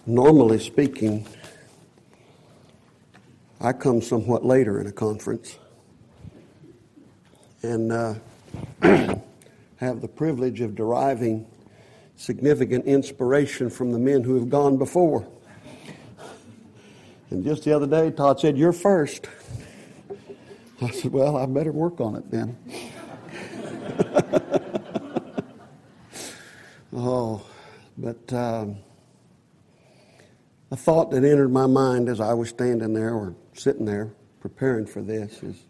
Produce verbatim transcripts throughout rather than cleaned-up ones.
Normally speaking, I come somewhat later in a conference and uh, have the privilege of deriving significant inspiration from the men who have gone before. And just the other day, Todd said, "You're first." I said, "Well, I better work on it then." oh, but um, a thought that entered my mind as I was standing there or sitting there preparing for this is,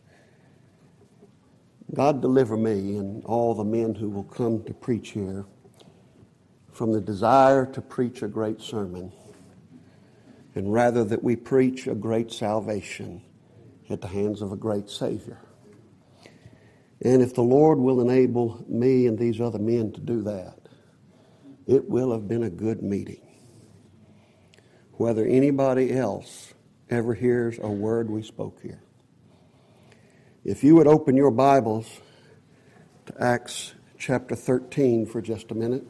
God deliver me and all the men who will come to preach here from the desire to preach a great sermon, and rather that we preach a great salvation at the hands of a great Savior. And if the Lord will enable me and these other men to do that, it will have been a good meeting. Whether anybody else ever hears a word we spoke here. If you would open your Bibles to Acts chapter thirteen for just a minute.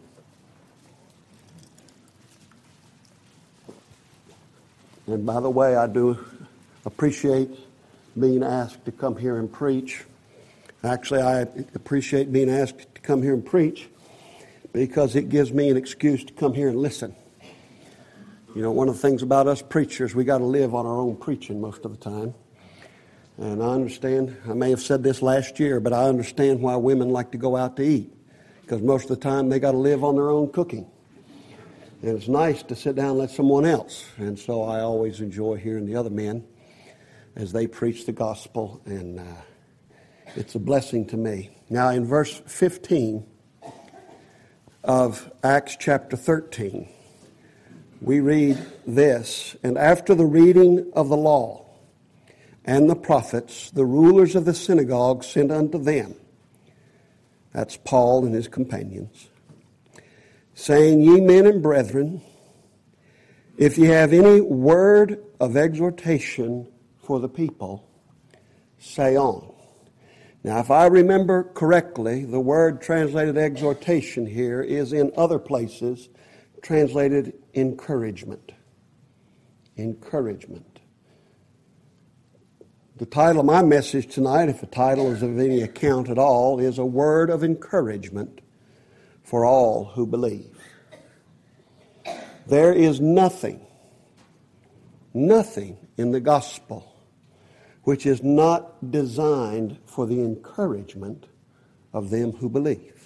And by the way, I do appreciate being asked to come here and preach. Actually, I appreciate being asked to come here and preach because it gives me an excuse to come here and listen. You know, one of the things about us preachers, we got to live on our own preaching most of the time. And I understand, I may have said this last year, but I understand why women like to go out to eat. Because most of the time they got to live on their own cooking. And it's nice to sit down and let someone else. And so I always enjoy hearing the other men as they preach the gospel. And uh, it's a blessing to me. Now in verse fifteen of Acts chapter thirteen, we read this: "And after the reading of the law and the prophets, the rulers of the synagogue sent unto them," that's Paul and his companions, "saying, Ye men and brethren, if ye have any word of exhortation for the people, say on." Now, if I remember correctly, the word translated exhortation here is in other places translated encouragement. Encouragement. The title of my message tonight, if the title is of any account at all, is "A Word of Encouragement for All Who Believe." There is nothing, nothing in the gospel which is not designed for the encouragement of them who believe.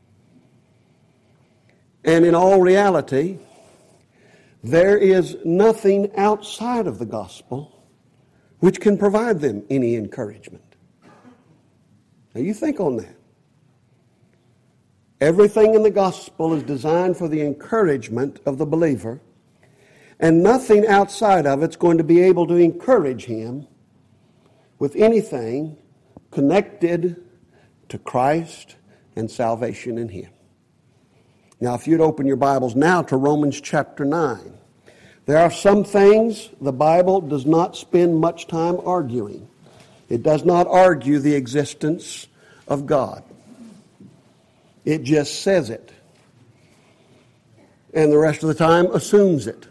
And in all reality, there is nothing outside of the gospel which can provide them any encouragement. Now you think on that. Everything in the gospel is designed for the encouragement of the believer, and nothing outside of it's going to be able to encourage him with anything connected to Christ and salvation in him. Now, if you'd open your Bibles now to Romans chapter nine. There are some things the Bible does not spend much time arguing. It does not argue the existence of God. It just says it. And the rest of the time assumes it.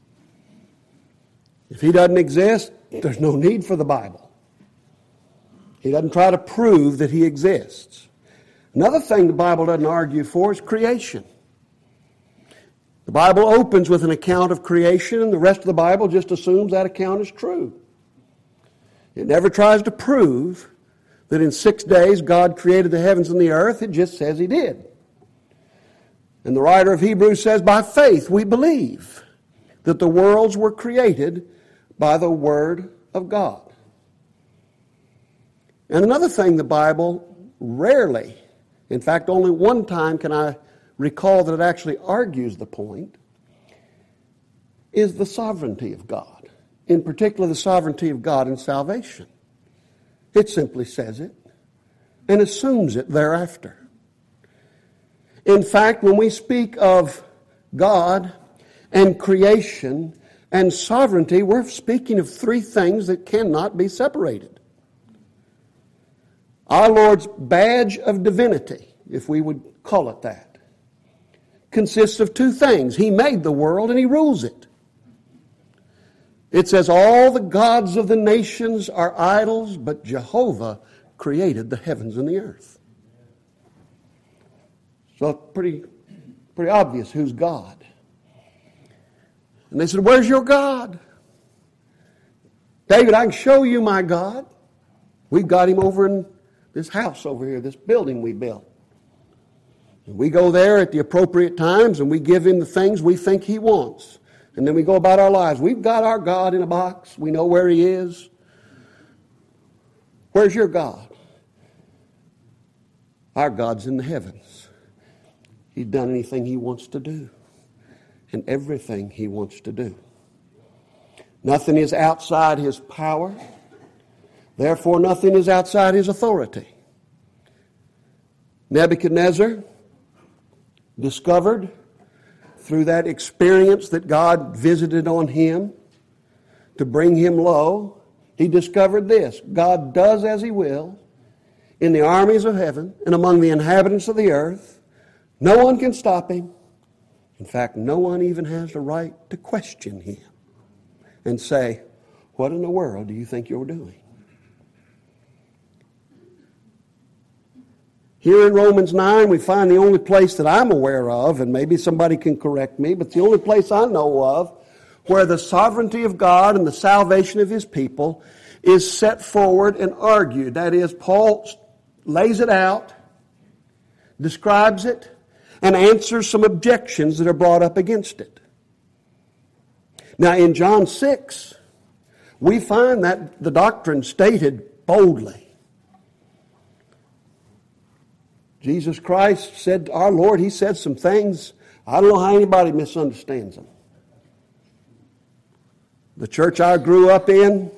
If he doesn't exist, there's no need for the Bible. He doesn't try to prove that he exists. Another thing the Bible doesn't argue for is creation. The Bible opens with an account of creation, and the rest of the Bible just assumes that account is true. It never tries to prove that in six days God created the heavens and the earth. It just says he did. And the writer of Hebrews says, by faith we believe that the worlds were created by the Word of God. And another thing the Bible rarely, in fact only one time can I recall that it actually argues the point, is the sovereignty of God. In particular, the sovereignty of God in salvation. It simply says it and assumes it thereafter. In fact, when we speak of God and creation and sovereignty, we're speaking of three things that cannot be separated. Our Lord's badge of divinity, if we would call it that, consists of two things. He made the world and He rules it. It says, all the gods of the nations are idols, but Jehovah created the heavens and the earth. So pretty, pretty obvious who's God. And they said, where's your God? David, I can show you my God. We've got him over in this house over here, this building we built. And we go there at the appropriate times and we give him the things we think he wants. And then we go about our lives. We've got our God in a box. We know where he is. Where's your God? Our God's in the heavens. He's done anything he wants to do. And everything he wants to do. Nothing is outside his power. Therefore, nothing is outside his authority. Nebuchadnezzar discovered through that experience that God visited on him to bring him low, he discovered this: God does as he will in the armies of heaven and among the inhabitants of the earth. No one can stop him. In fact, no one even has the right to question him and say, what in the world do you think you're doing? Here in Romans nine, we find the only place that I'm aware of, and maybe somebody can correct me, but the only place I know of where the sovereignty of God and the salvation of his people is set forward and argued. That is, Paul lays it out, describes it, and answers some objections that are brought up against it. Now in John six, we find that the doctrine stated boldly. Jesus Christ said, our Lord, he said some things, I don't know how anybody misunderstands them. The church I grew up in,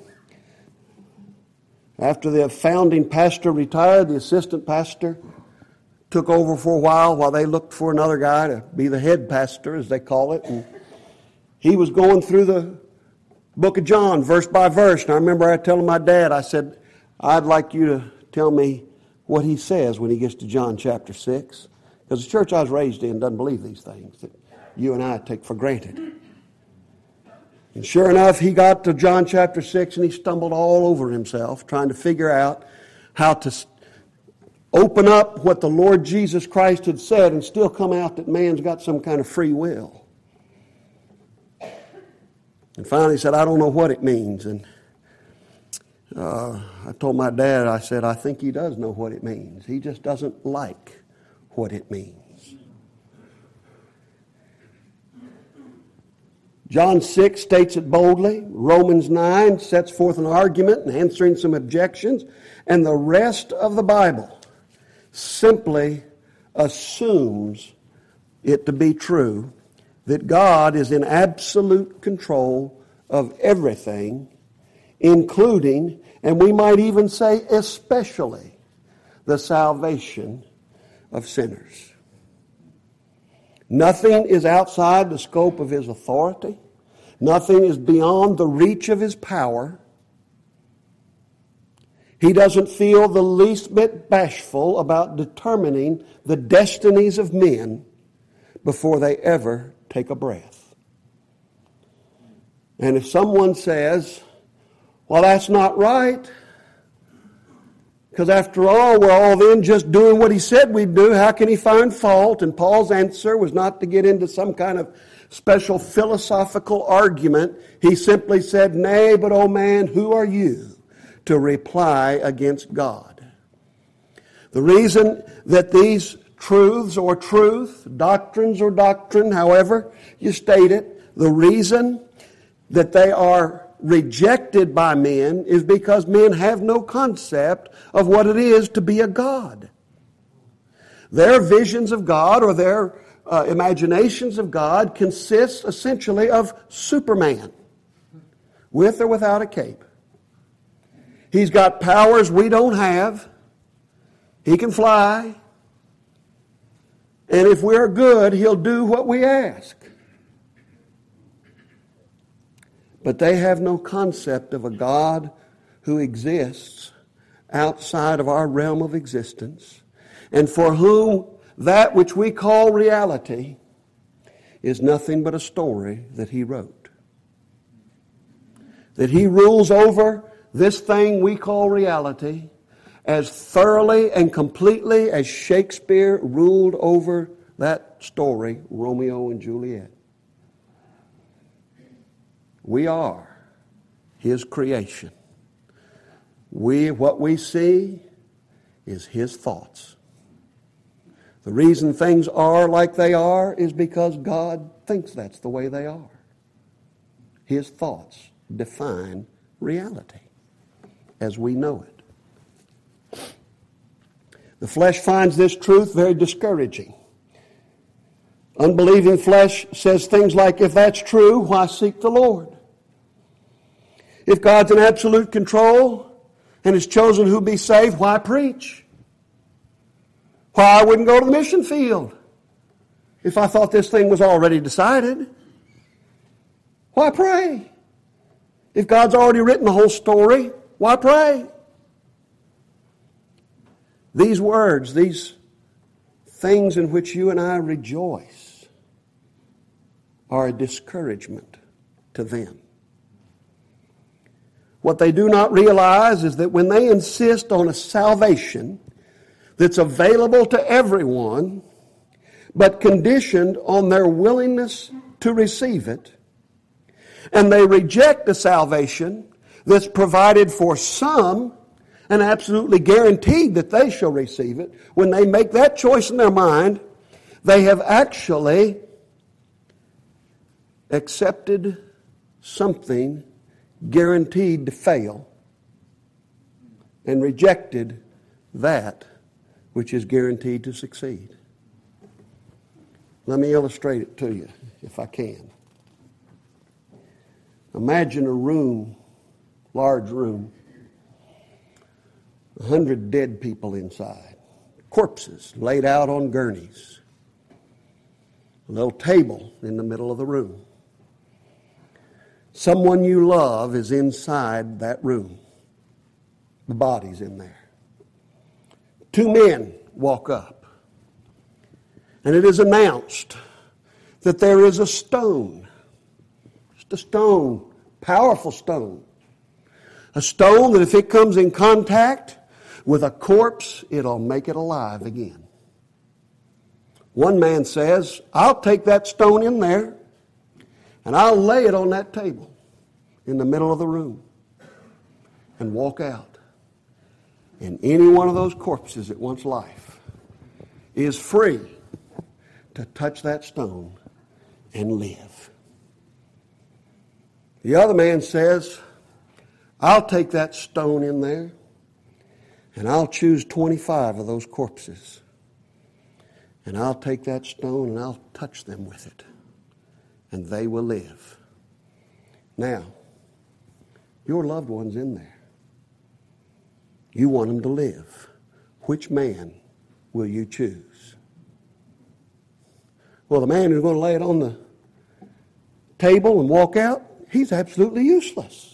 after the founding pastor retired, the assistant pastor took over for a while while they looked for another guy to be the head pastor, as they call it. And he was going through the book of John, verse by verse. And I remember I telling my dad, I said, I'd like you to tell me what he says when he gets to John chapter six. Because the church I was raised in doesn't believe these things that you and I take for granted. And sure enough, he got to John chapter six and he stumbled all over himself trying to figure out how to open up what the Lord Jesus Christ had said and still come out that man's got some kind of free will. And finally he said, I don't know what it means. And uh, I told my dad, I said, I think he does know what it means. He just doesn't like what it means. John six states it boldly. Romans nine sets forth an argument and answering some objections. And the rest of the Bible simply assumes it to be true that God is in absolute control of everything, including, and we might even say especially, the salvation of sinners. Nothing is outside the scope of his authority. Nothing is beyond the reach of his power. He doesn't feel the least bit bashful about determining the destinies of men before they ever take a breath. And if someone says, well, that's not right, because after all, we're all then just doing what he said we'd do, how can he find fault? And Paul's answer was not to get into some kind of special philosophical argument. He simply said, nay, but oh man, who are you to reply against God? The reason that these truths or truth, doctrines or doctrine, however you state it, the reason that they are rejected by men is because men have no concept of what it is to be a God. Their visions of God or their uh, imaginations of God consist essentially of Superman, with or without a cape. He's got powers we don't have. He can fly. And if we're good, he'll do what we ask. But they have no concept of a God who exists outside of our realm of existence, and for whom that which we call reality is nothing but a story that he wrote. that He rules over this thing we call reality as thoroughly and completely as Shakespeare ruled over that story, Romeo and Juliet. We are His creation. We, what we see is His thoughts. The reason things are like they are is because God thinks that's the way they are. His thoughts define reality as we know it. The flesh finds this truth very discouraging. Unbelieving flesh says things like, if that's true, why seek the Lord? If God's in absolute control and has chosen who be saved, why preach? Why I wouldn't go to the mission field if I thought this thing was already decided? Why pray? If God's already written the whole story, why pray? These words, these things in which you and I rejoice, are a discouragement to them. What they do not realize is that when they insist on a salvation that's available to everyone, but conditioned on their willingness to receive it, and they reject the salvation that's provided for some and absolutely guaranteed that they shall receive it, when they make that choice in their mind, they have actually accepted something guaranteed to fail and rejected that which is guaranteed to succeed. Let me illustrate it to you, if I can. Imagine a room, large room, a hundred dead people inside, corpses laid out on gurneys, a little table in the middle of the room. Someone you love is inside that room. The body's in there. Two men walk up, and it is announced that there is a stone, just a stone, powerful stone, a stone that if it comes in contact with a corpse, it'll make it alive again. One man says, I'll take that stone in there and I'll lay it on that table in the middle of the room and walk out. And any one of those corpses that wants life is free to touch that stone and live. The other man says, I'll take that stone in there and I'll choose twenty-five of those corpses. And I'll take that stone and I'll touch them with it. And they will live. Now, your loved one's in there. You want them to live. Which man will you choose? Well, the man who's going to lay it on the table and walk out, he's absolutely useless.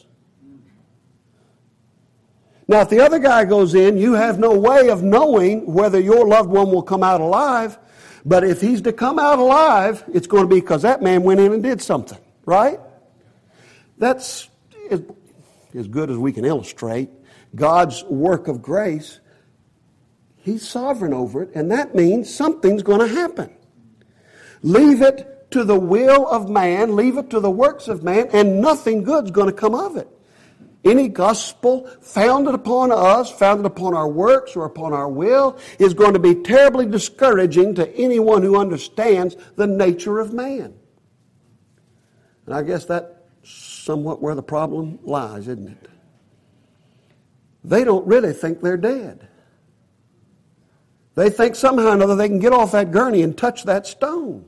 Now, if the other guy goes in, you have no way of knowing whether your loved one will come out alive. But if he's to come out alive, it's going to be because that man went in and did something, right? That's as good as we can illustrate God's work of grace. He's sovereign over it, and that means something's going to happen. Leave it to the will of man, leave it to the works of man, and nothing good's going to come of it. Any gospel founded upon us, founded upon our works or upon our will, is going to be terribly discouraging to anyone who understands the nature of man. And I guess that's somewhat where the problem lies, isn't it? They don't really think they're dead. They think somehow or another they can get off that gurney and touch that stone.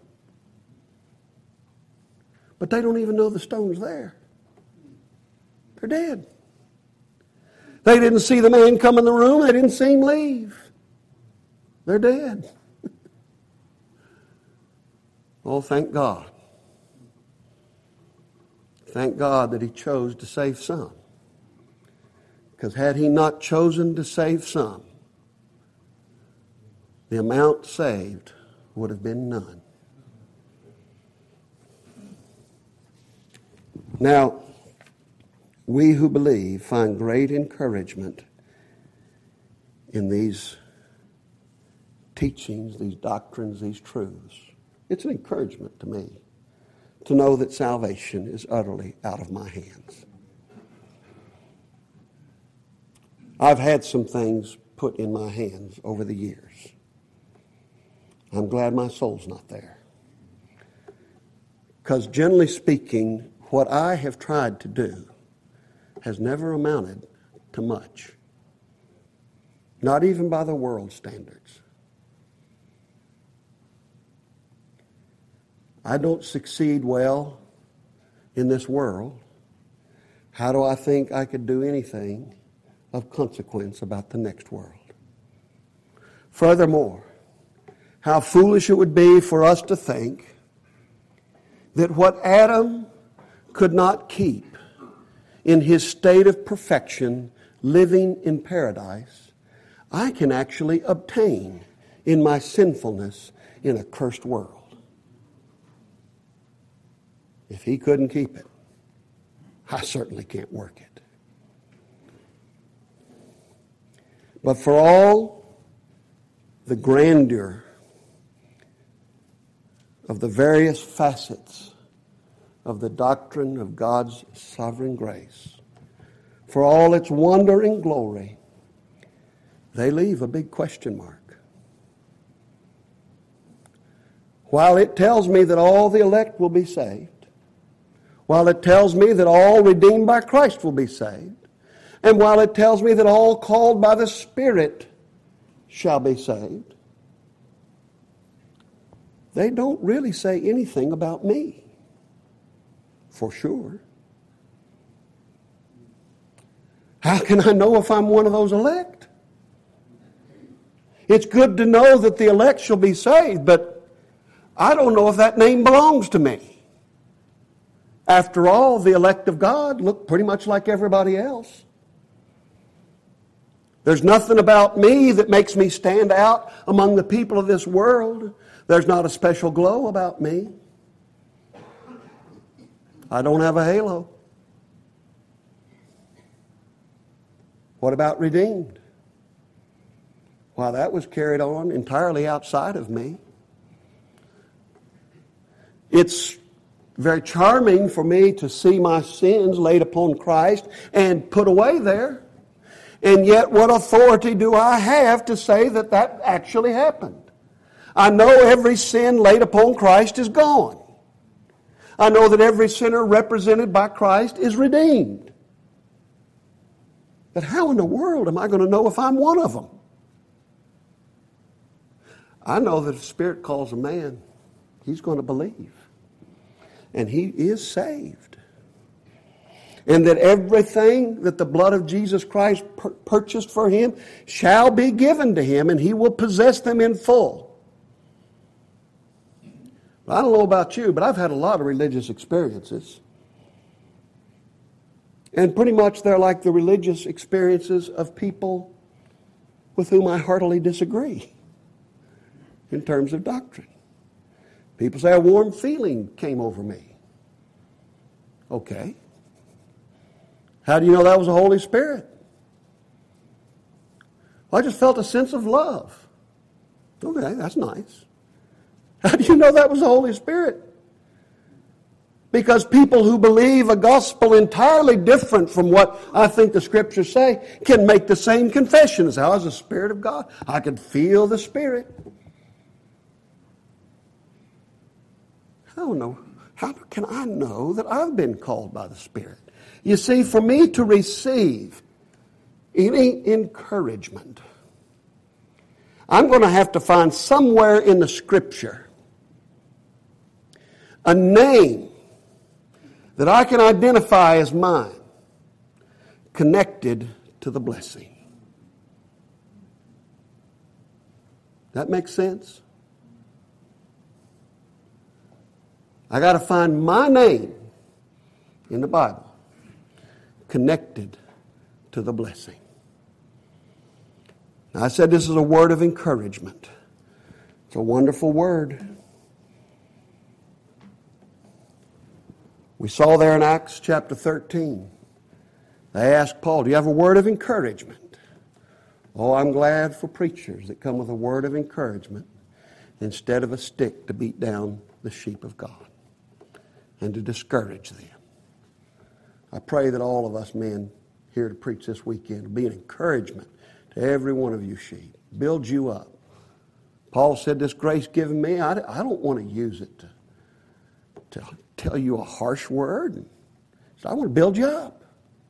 But they don't even know the stone's there. They're dead. They didn't see the man come in the room. They didn't see him leave. They're dead. Oh, thank God. Thank God that He chose to save some. Because had He not chosen to save some, the amount saved would have been none. Now, we who believe find great encouragement in these teachings, these doctrines, these truths. It's an encouragement to me to know that salvation is utterly out of my hands. I've had some things put in my hands over the years. I'm glad my soul's not there. Because generally speaking, what I have tried to do has never amounted to much. Not even by the world standards. I don't succeed well in this world. How do I think I could do anything of consequence about the next world? Furthermore, how foolish it would be for us to think that what Adam could not keep in his state of perfection, living in paradise, I can actually obtain in my sinfulness in a cursed world. If he couldn't keep it, I certainly can't work it. But for all the grandeur of the various facets of the doctrine of God's sovereign grace, for all its wonder and glory, they leave a big question mark. While it tells me that all the elect will be saved, while it tells me that all redeemed by Christ will be saved, and while it tells me that all called by the Spirit shall be saved, they don't really say anything about me, for sure. How can I know if I'm one of those elect? It's good to know that the elect shall be saved, but I don't know if that name belongs to me. After all, the elect of God look pretty much like everybody else. There's nothing about me that makes me stand out among the people of this world. There's not a special glow about me. I don't have a halo. What about redeemed? Why, that was carried on entirely outside of me. It's very charming for me to see my sins laid upon Christ and put away there. And yet, what authority do I have to say that that actually happened? I know every sin laid upon Christ is gone. I know that every sinner represented by Christ is redeemed. But how in the world am I going to know if I'm one of them? I know that if the Spirit calls a man, he's going to believe. And he is saved. And that everything that the blood of Jesus Christ pur- purchased for him shall be given to him, and he will possess them in full. I don't know about you, but I've had a lot of religious experiences. And pretty much they're like the religious experiences of people with whom I heartily disagree in terms of doctrine. People say a warm feeling came over me. Okay. How do you know that was the Holy Spirit? Well, I just felt a sense of love. Okay, that's nice. How do you know that was the Holy Spirit? Because people who believe a gospel entirely different from what I think the Scriptures say can make the same confession as how is the Spirit of God. I could feel the Spirit. I don't know. How can I know that I've been called by the Spirit? You see, for me to receive any encouragement, I'm going to have to find somewhere in the Scripture a name that I can identify as mine, connected to the blessing. That makes sense? I got to find my name in the Bible connected to the blessing. Now, I said this is a word of encouragement. It's a wonderful word. We saw there in Acts chapter thirteen They asked Paul, do you have a word of encouragement? Oh, I'm glad for preachers that come with a word of encouragement instead of a stick to beat down the sheep of God and to discourage them. I pray that all of us men here to preach this weekend will be an encouragement to every one of you sheep. Build you up. Paul said, this grace given me, I, I don't want to use it to, to tell you a harsh word. So I want to build you up.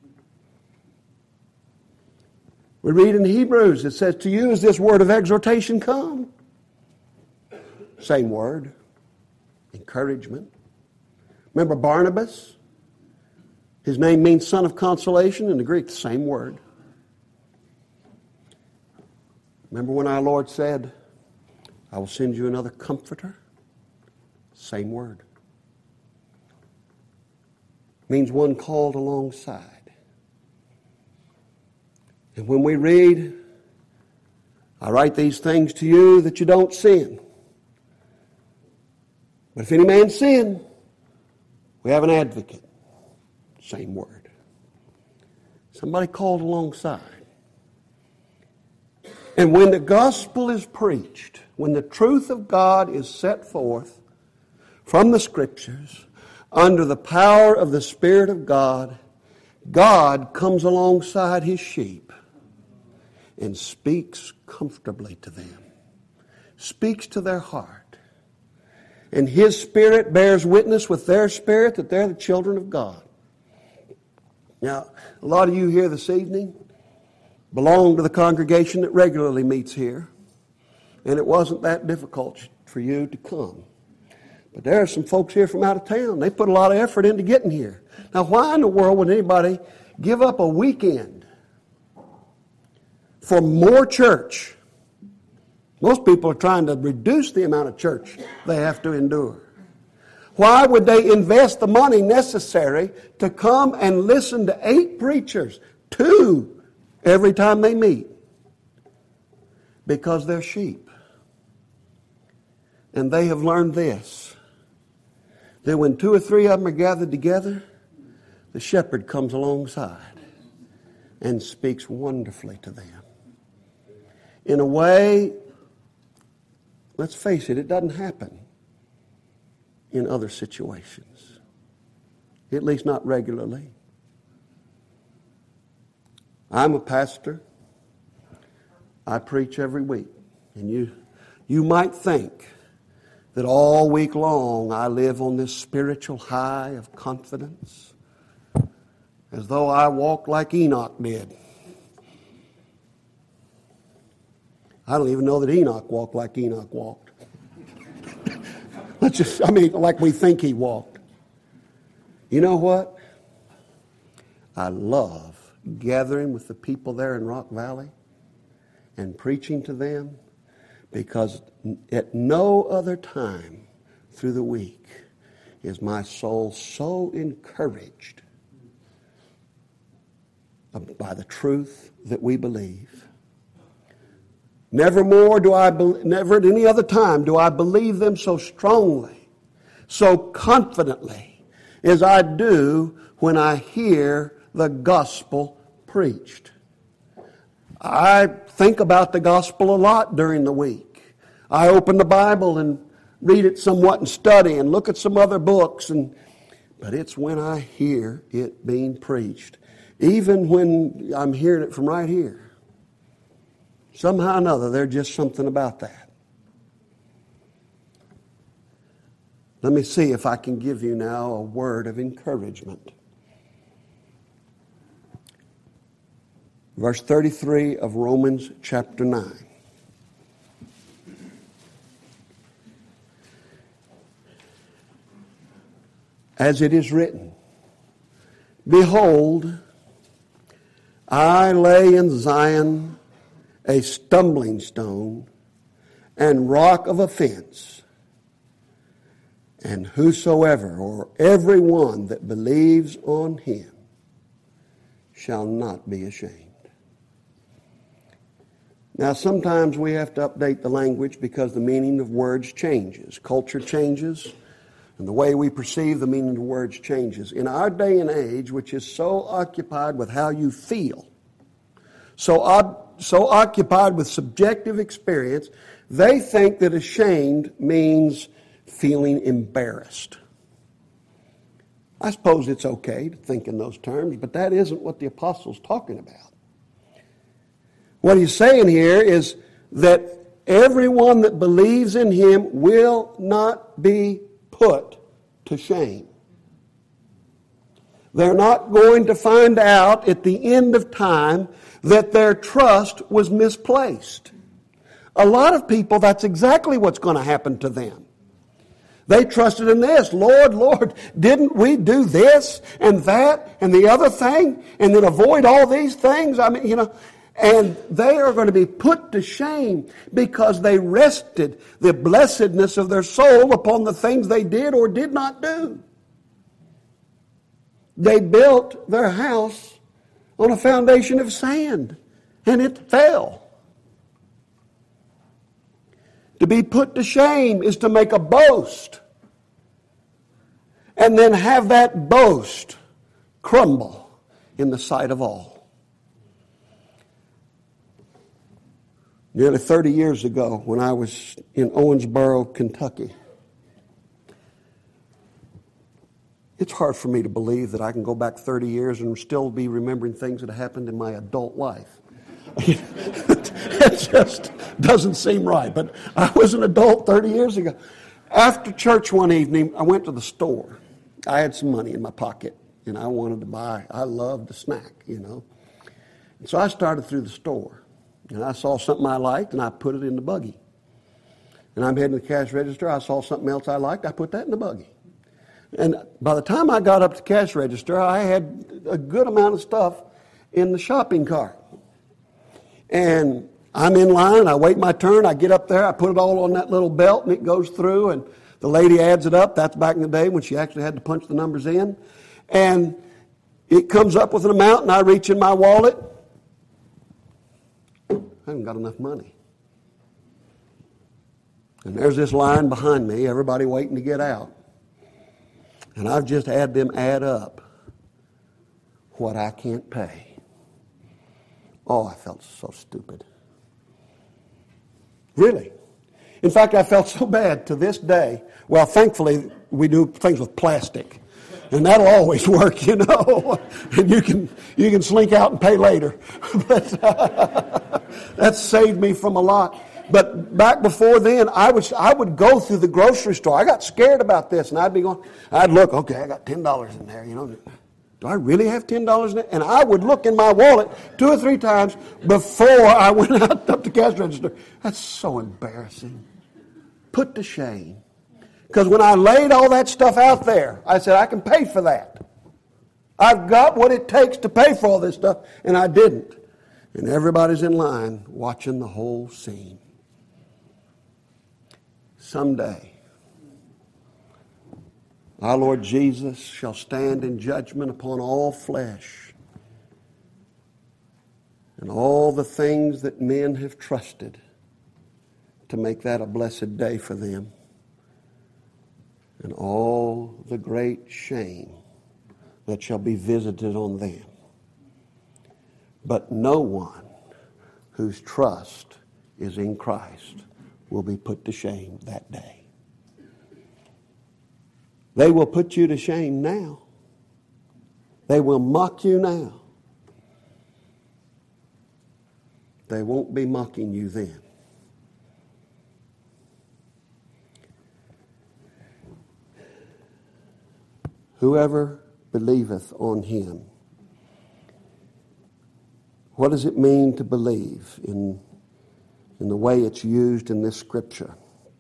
We read in Hebrews, it says, to you is this word of exhortation come. Same word. Encouragement. Remember Barnabas? His name means son of consolation in the Greek, the same word. Remember when our Lord said, I will send you another comforter? Same word. Means one called alongside. And when we read, I write these things to you that you don't sin. But if any man sin, we have an advocate. Same word. Somebody called alongside. And when the gospel is preached, when the truth of God is set forth from the Scriptures, under the power of the Spirit of God, God comes alongside His sheep and speaks comfortably to them, speaks to their heart. And His Spirit bears witness with their spirit that they're the children of God. Now, a lot of you here this evening belong to the congregation that regularly meets here, and it wasn't that difficult for you to come. But there are some folks here from out of town. They put a lot of effort into getting here. Now, why in the world would anybody give up a weekend for more church? Most people are trying to reduce the amount of church they have to endure. Why would they invest the money necessary to come and listen to eight preachers, two every time they meet? Because they're sheep. And they have learned this, that when two or three of them are gathered together, the shepherd comes alongside and speaks wonderfully to them. In a way, let's face it, it doesn't happen in other situations. At least not regularly. I'm a pastor. I preach every week. And you, you might think that all week long I live on this spiritual high of confidence, as though I walk like Enoch did. I don't even know that Enoch walked like Enoch walked. Let's just, I mean, like we think he walked. You know what? I love gathering with the people there in Rock Valley and preaching to them, because at no other time through the week is my soul so encouraged by the truth that we believe. Never more do I, be, never at any other time do I believe them so strongly, so confidently as I do when I hear the gospel preached. I think about the gospel a lot during the week. I open the Bible and read it somewhat and study and look at some other books, and but it's when I hear it being preached, even when I'm hearing it from right here. Somehow or another, there's just something about that. Let me see if I can give you now a word of encouragement. Verse thirty-three of Romans chapter nine. As it is written, behold, I lay in Zion a stumbling stone and rock of offense, and whosoever or everyone that believes on him shall not be ashamed. Now, sometimes we have to update the language because the meaning of words changes. Culture changes. And the way we perceive the meaning of the words changes. In our day and age, which is so occupied with how you feel, so, ob- so occupied with subjective experience, they think that ashamed means feeling embarrassed. I suppose it's okay to think in those terms, but that isn't what the apostle's talking about. What he's saying here is that everyone that believes in him will not be put to shame. They're not going to find out at the end of time that their trust was misplaced. A lot of people, that's exactly what's going to happen to them. They trusted in this. Lord, Lord, didn't we do this and that and the other thing and then avoid all these things? I mean, you know, and they are going to be put to shame because they rested the blessedness of their soul upon the things they did or did not do. They built their house on a foundation of sand, and it fell. To be put to shame is to make a boast and then have that boast crumble in the sight of all. Nearly thirty years ago, when I was in Owensboro, Kentucky, it's hard for me to believe that I can go back thirty years and still be remembering things that happened in my adult life. It just doesn't seem right. But I was an adult thirty years ago. After church one evening, I went to the store. I had some money in my pocket, and I wanted to buy. I loved a snack, you know. And so I started through the store. And I saw something I liked, and I put it in the buggy. And I'm heading to the cash register. I saw something else I liked. I put that in the buggy. And by the time I got up to the cash register, I had a good amount of stuff in the shopping cart. And I'm in line. I wait my turn. I get up there. I put it all on that little belt, and it goes through. And the lady adds it up. That's back in the day when she actually had to punch the numbers in. And it comes up with an amount, and I reach in my wallet. I haven't got enough money. And there's this line behind me, everybody waiting to get out. And I've just had them add up what I can't pay. Oh, I felt so stupid. Really. In fact, I felt so bad to this day. Well, thankfully, we do things with plastic. And that'll always work, you know. And you can you can slink out and pay later. But uh, that's saved me from a lot. But back before then, I would I would go through the grocery store. I got scared about this, and I'd be going. I'd look. Okay, I got ten dollars in there. You know, do I really have ten dollars in there? And I would look in my wallet two or three times before I went out up the cash register. That's so embarrassing. Put to shame. Because when I laid all that stuff out there, I said, I can pay for that. I've got what it takes to pay for all this stuff, and I didn't. And everybody's in line watching the whole scene. Someday, our Lord Jesus shall stand in judgment upon all flesh and all the things that men have trusted to make that a blessed day for them. And all the great shame that shall be visited on them. But no one whose trust is in Christ will be put to shame that day. They will put you to shame now. They will mock you now. They won't be mocking you then. Whoever believeth on him. What does it mean to believe in, in the way it's used in this scripture?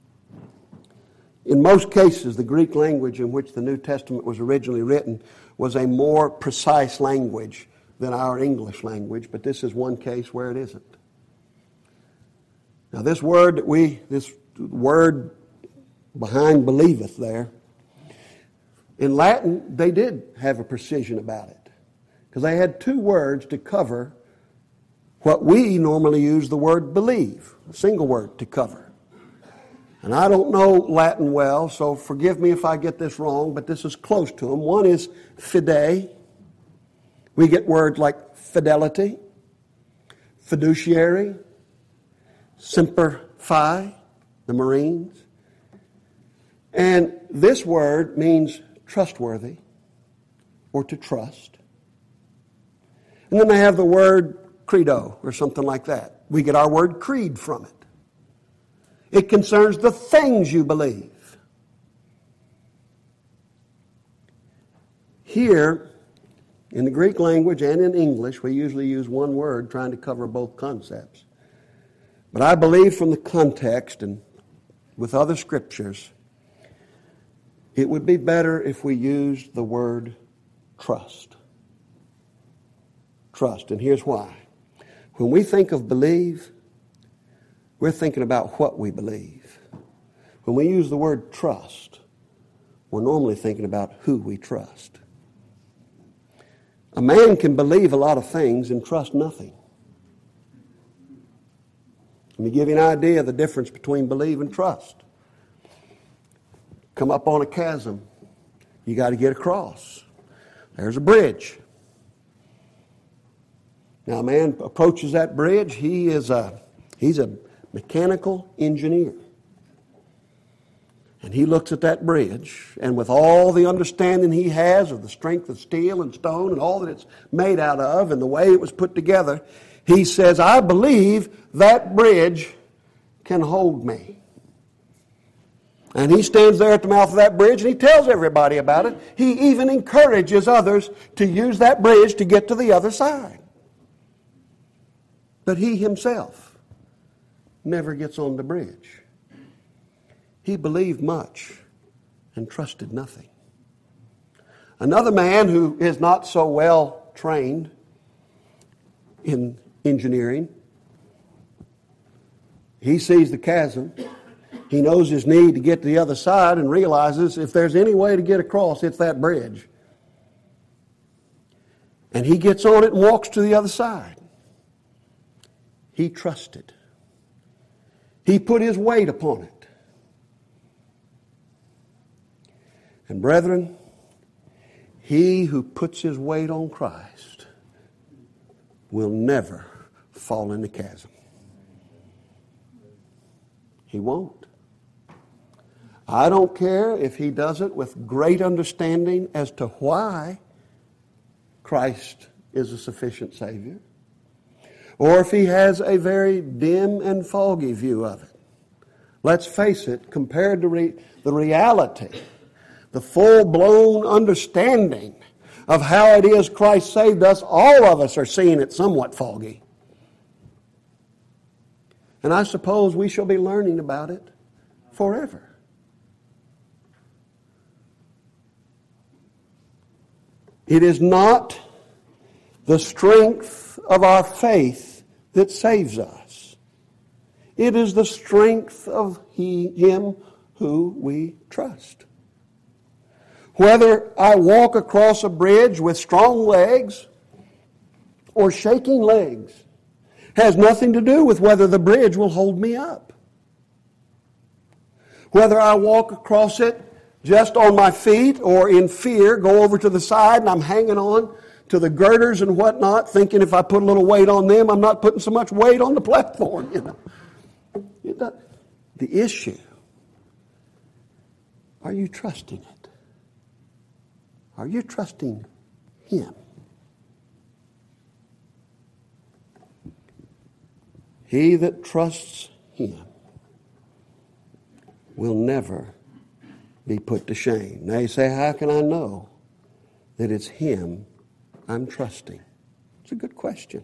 In most cases, the Greek language in which the New Testament was originally written was a more precise language than our English language, but this is one case where it isn't. Now this word that we, this word behind believeth there, in Latin, they did have a precision about it. Because they had two words to cover what we normally use the word believe. A single word to cover. And I don't know Latin well, so forgive me if I get this wrong, but this is close to them. One is fide. We get words like fidelity, fiduciary, semper fi, the Marines. And this word means trustworthy or to trust. And then they have the word credo or something like that. We get our word creed from it. It concerns the things you believe. Here, in the Greek language and in English, we usually use one word trying to cover both concepts. But I believe from the context and with other scriptures, it would be better if we used the word trust. Trust, and here's why. When we think of believe, we're thinking about what we believe. When we use the word trust, we're normally thinking about who we trust. A man can believe a lot of things and trust nothing. Let me give you an idea of the difference between believe and trust. Come up on a chasm. You got to get across. There's a bridge. Now a man approaches that bridge. He is a, he's a mechanical engineer. And he looks at that bridge, and with all the understanding he has of the strength of steel and stone and all that it's made out of and the way it was put together, he says, I believe that bridge can hold me. And he stands there at the mouth of that bridge and he tells everybody about it. He even encourages others to use that bridge to get to the other side. But he himself never gets on the bridge. He believed much and trusted nothing. Another man who is not so well trained in engineering, he sees the chasm. He knows his need to get to the other side and realizes if there's any way to get across, it's that bridge. And he gets on it and walks to the other side. He trusted. He put his weight upon it. And brethren, he who puts his weight on Christ will never fall in the chasm. He won't. I don't care if he does it with great understanding as to why Christ is a sufficient Savior, or if he has a very dim and foggy view of it. Let's face it, compared to re- the reality, the full-blown understanding of how it is Christ saved us, all of us are seeing it somewhat foggy. And I suppose we shall be learning about it forever. It is not the strength of our faith that saves us. It is the strength of he, Him who we trust. Whether I walk across a bridge with strong legs or shaking legs has nothing to do with whether the bridge will hold me up. Whether I walk across it just on my feet or in fear, go over to the side and I'm hanging on to the girders and whatnot, thinking if I put a little weight on them, I'm not putting so much weight on the platform, you know. It doesn't. The issue, are you trusting it? Are you trusting Him? He that trusts Him will never be put to shame. Now you say, how can I know that it's Him I'm trusting? It's a good question.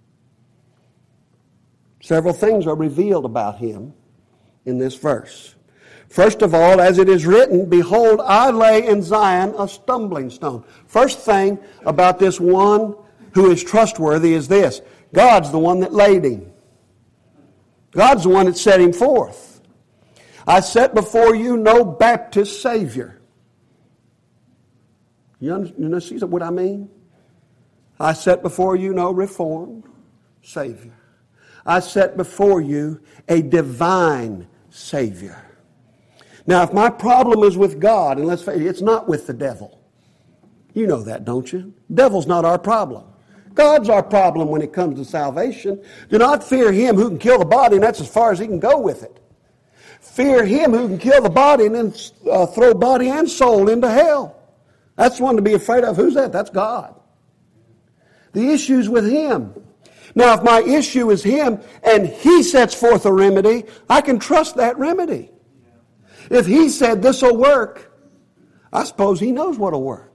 Several things are revealed about Him in this verse. First of all, as it is written, behold, I lay in Zion a stumbling stone. First thing about this one who is trustworthy is this: God's the one that laid him. God's the one that set him forth. I set before you no Baptist Savior. You understand, you see what I mean? I set before you no Reformed Savior. I set before you a divine Savior. Now, if my problem is with God, and let's face it, it's not with the devil. You know that, don't you? Devil's not our problem. God's our problem when it comes to salvation. Do not fear him who can kill the body, and that's as far as he can go with it. Fear him who can kill the body and then uh, throw body and soul into hell. That's the one to be afraid of. Who's that? That's God. The issue's with him. Now, if my issue is him and he sets forth a remedy, I can trust that remedy. If he said this will work, I suppose he knows what will work.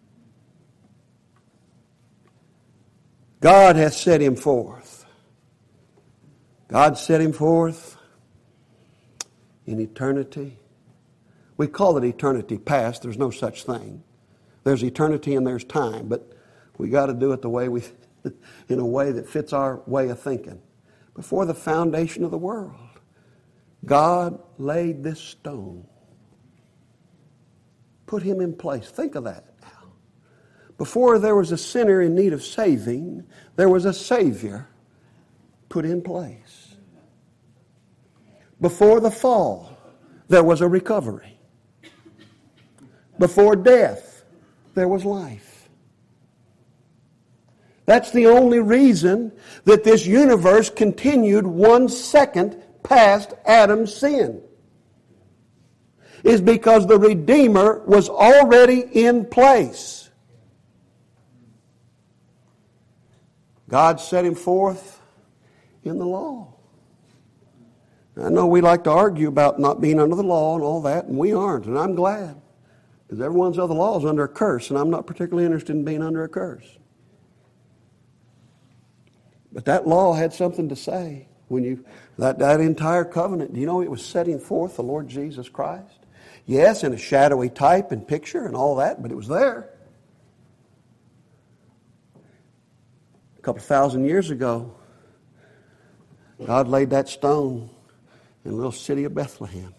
God hath set him forth. God set him forth in eternity. We call it eternity past. There's no such thing. There's eternity and there's time, but we got to do it the way we, in a way that fits our way of thinking. Before the foundation of the world, God laid this stone. Put him in place. Think of that. Before there was a sinner in need of saving, there was a Savior put in place. Before the fall, there was a recovery. Before death, there was life. That's the only reason that this universe continued one second past Adam's sin. Is because the Redeemer was already in place. God set him forth in the law. I know we like to argue about not being under the law and all that, and we aren't, and I'm glad. Because everyone's other law is under a curse, and I'm not particularly interested in being under a curse. But that law had something to say. When you that, that entire covenant, do you know it was setting forth the Lord Jesus Christ? Yes, in a shadowy type and picture and all that, but it was there. A couple thousand years ago, God laid that stone in the little city of Bethlehem.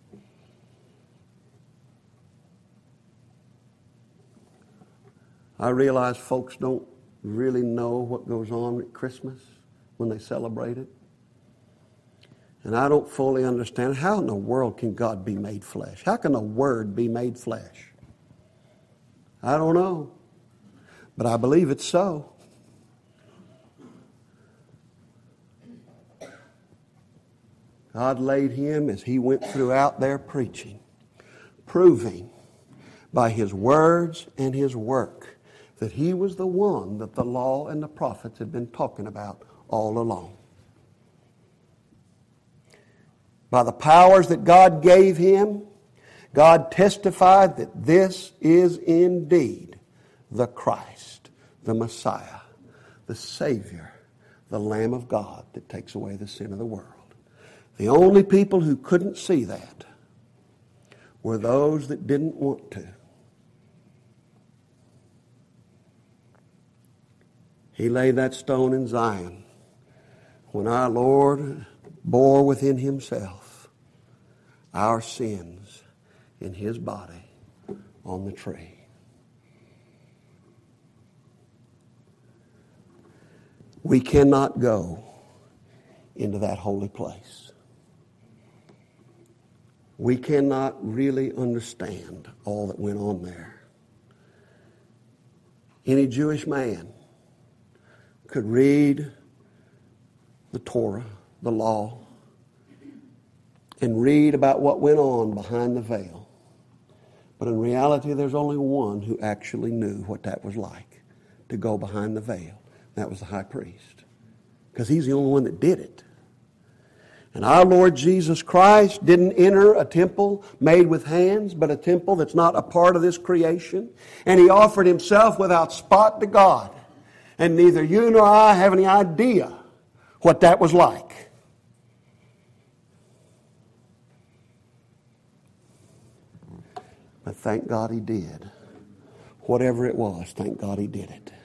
I realize folks don't really know what goes on at Christmas when they celebrate it. And I don't fully understand how in the world can God be made flesh? How can the Word be made flesh? I don't know. But I believe it's so. God laid him as he went throughout there preaching, proving by his words and his work that he was the one that the law and the prophets had been talking about all along. By the powers that God gave him, God testified that this is indeed the Christ, the Messiah, the Savior, the Lamb of God that takes away the sin of the world. The only people who couldn't see that were those that didn't want to. He laid that stone in Zion when our Lord bore within himself our sins in his body on the tree. We cannot go into that holy place. We cannot really understand all that went on there. Any Jewish man could read the Torah, the law, and read about what went on behind the veil. But in reality, there's only one who actually knew what that was like, to go behind the veil. That was the high priest. Because he's the only one that did it. And our Lord Jesus Christ didn't enter a temple made with hands, but a temple that's not a part of this creation. And he offered himself without spot to God. And neither you nor I have any idea what that was like. But thank God he did. Whatever it was, thank God he did it.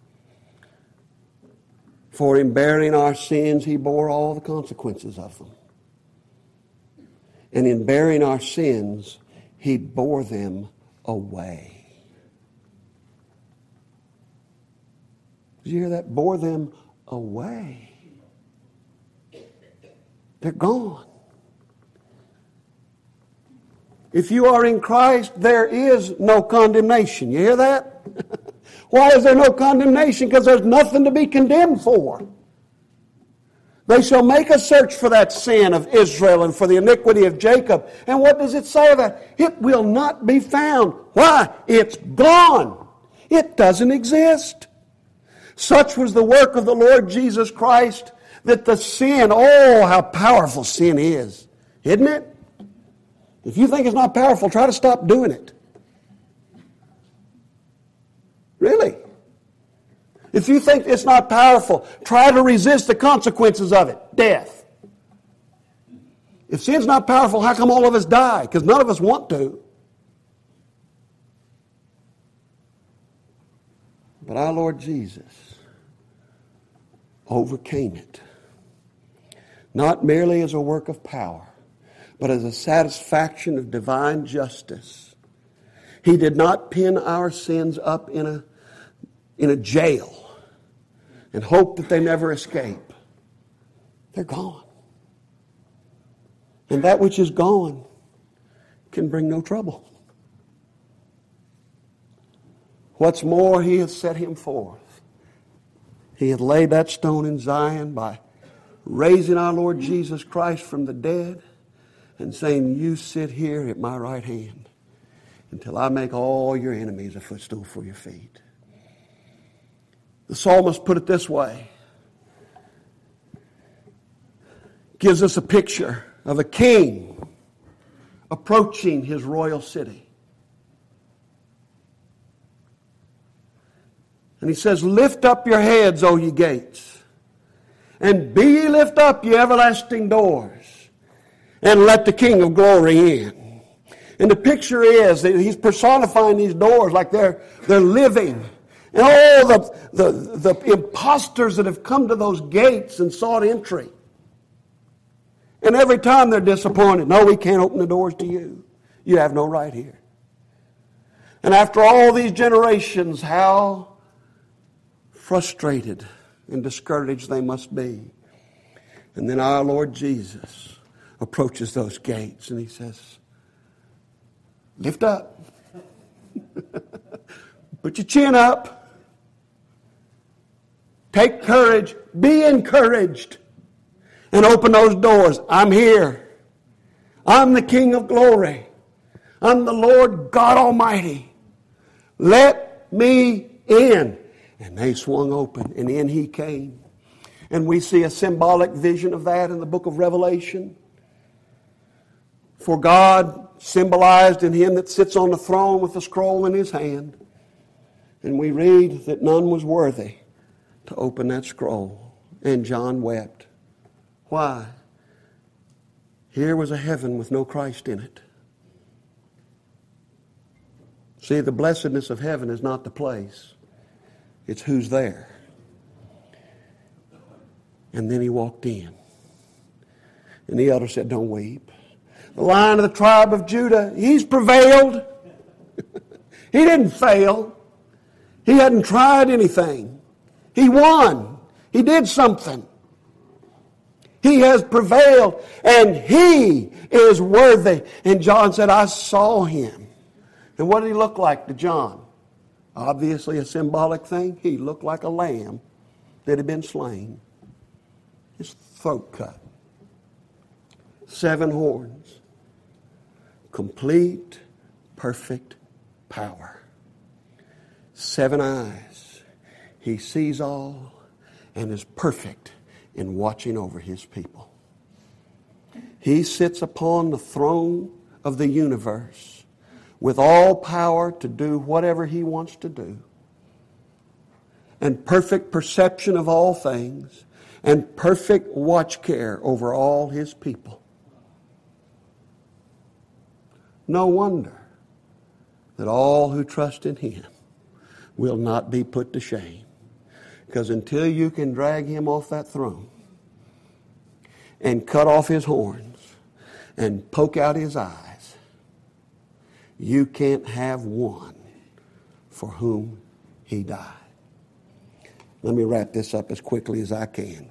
For in bearing our sins, he bore all the consequences of them. And in bearing our sins, he bore them away. Did you hear that? Bore them away. They're gone. If you are in Christ, there is no condemnation. You hear that? Why is there no condemnation? Because there's nothing to be condemned for. They shall make a search for that sin of Israel and for the iniquity of Jacob. And what does it say of that? It will not be found. Why? It's gone. It doesn't exist. Such was the work of the Lord Jesus Christ that the sin, oh, how powerful sin is. Isn't it? If you think it's not powerful, try to stop doing it. Really. If you think it's not powerful, try to resist the consequences of it. Death. If sin's not powerful, how come all of us die? Because none of us want to. But our Lord Jesus overcame it. Not merely as a work of power, but as a satisfaction of divine justice. He did not pin our sins up in a, in a jail and hope that they never escape. They're gone. And that which is gone can bring no trouble. What's more, He has set Him forth. He had laid that stone in Zion by raising our Lord Jesus Christ from the dead and saying, you sit here at my right hand until I make all your enemies a footstool for your feet. The psalmist put it this way. Gives us a picture of a king approaching his royal city. And he says, lift up your heads, O ye gates, and be ye lift up, ye everlasting doors, and let the King of glory in. And the picture is that he's personifying these doors like they're, they're living. And all the, the, the imposters that have come to those gates and sought entry. And every time they're disappointed. No, we can't open the doors to you. You have no right here. And after all these generations, how frustrated and discouraged they must be. And then our Lord Jesus approaches those gates and He says, lift up. Put your chin up. Take courage. Be encouraged. And open those doors. I'm here. I'm the King of glory. I'm the Lord God Almighty. Let me in. And they swung open, and in He came. And we see a symbolic vision of that in the book of Revelation. For God symbolized in Him that sits on the throne with the scroll in His hand. And we read that none was worthy to open that scroll. And John wept. Why? Here was a heaven with no Christ in it. See, the blessedness of heaven is not the place. It's who's there. And then He walked in. And the elder said, don't weep. The Lion of the tribe of Judah, He's prevailed. He didn't fail. He hadn't tried anything. He won. He did something. He has prevailed, and He is worthy. And John said, I saw Him. And what did He look like to John? Obviously a symbolic thing. He looked like a lamb that had been slain. His throat cut. Seven horns. Complete, perfect power. Seven eyes. He sees all and is perfect in watching over His people. He sits upon the throne of the universe with all power to do whatever He wants to do, and perfect perception of all things, and perfect watch care over all His people. No wonder that all who trust in Him will not be put to shame. Because until you can drag Him off that throne and cut off His horns and poke out His eyes, you can't have one for whom He died. Let me wrap this up as quickly as I can.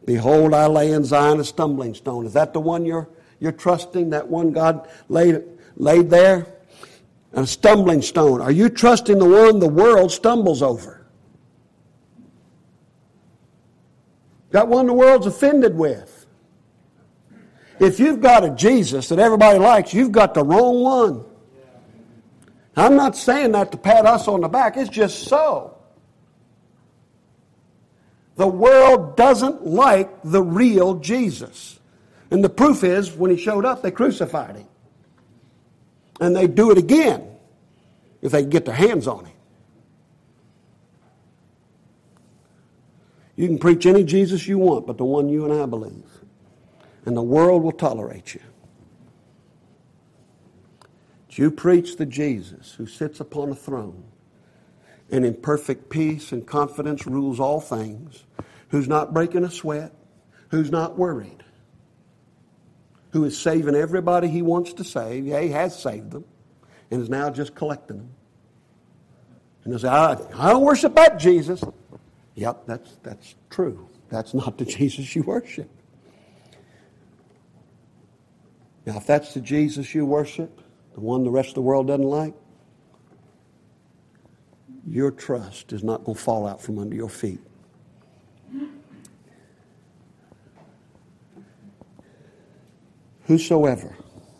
Behold, I lay in Zion a stumbling stone. Is that the one you're, you're trusting? That one God laid laid there, and a stumbling stone. Are you trusting the one the world stumbles over? Got one the world's offended with. If you've got a Jesus that everybody likes, you've got the wrong one. I'm not saying that to pat us on the back. It's just so. The world doesn't like the real Jesus. And the proof is, when he showed up, they crucified him. And they'd do it again if they could get their hands on him. You can preach any Jesus you want, but the one you and I believe. And the world will tolerate you. But you preach the Jesus who sits upon a throne and in perfect peace and confidence rules all things, who's not breaking a sweat, who's not worried, who is saving everybody he wants to save. Yeah, he has saved them and is now just collecting them. And they say, I, I don't worship that Jesus. Yep, that's, that's true. That's not the Jesus you worship. Now, if that's the Jesus you worship, the one the rest of the world doesn't like, your trust is not going to fall out from under your feet. Whosoever.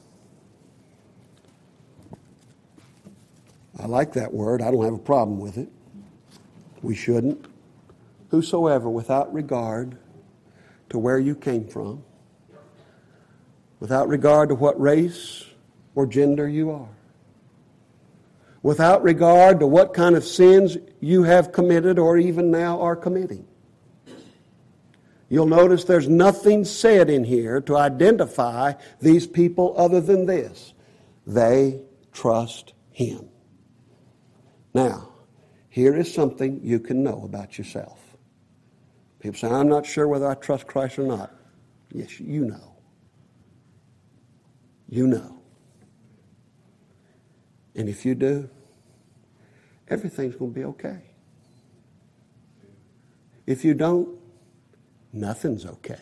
I like that word. I don't have a problem with it. We shouldn't. Whosoever, without regard to where you came from, without regard to what race or gender you are, without regard to what kind of sins you have committed or even now are committing. You'll notice there's nothing said in here to identify these people other than this. They trust him. Now, here is something you can know about yourself. People say, I'm not sure whether I trust Christ or not. Yes, you know. You know. And if you do, everything's going to be okay. If you don't, nothing's okay.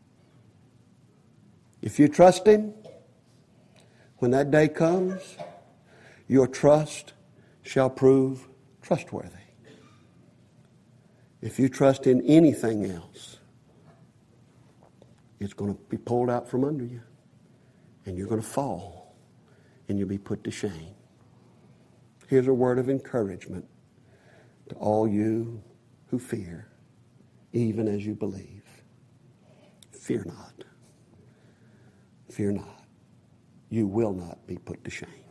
If you trust him, when that day comes, your trust shall prove trustworthy. If you trust in anything else, it's going to be pulled out from under you, and you're going to fall, and you'll be put to shame. Here's a word of encouragement to all you who fear, even as you believe. Fear not. Fear not. You will not be put to shame.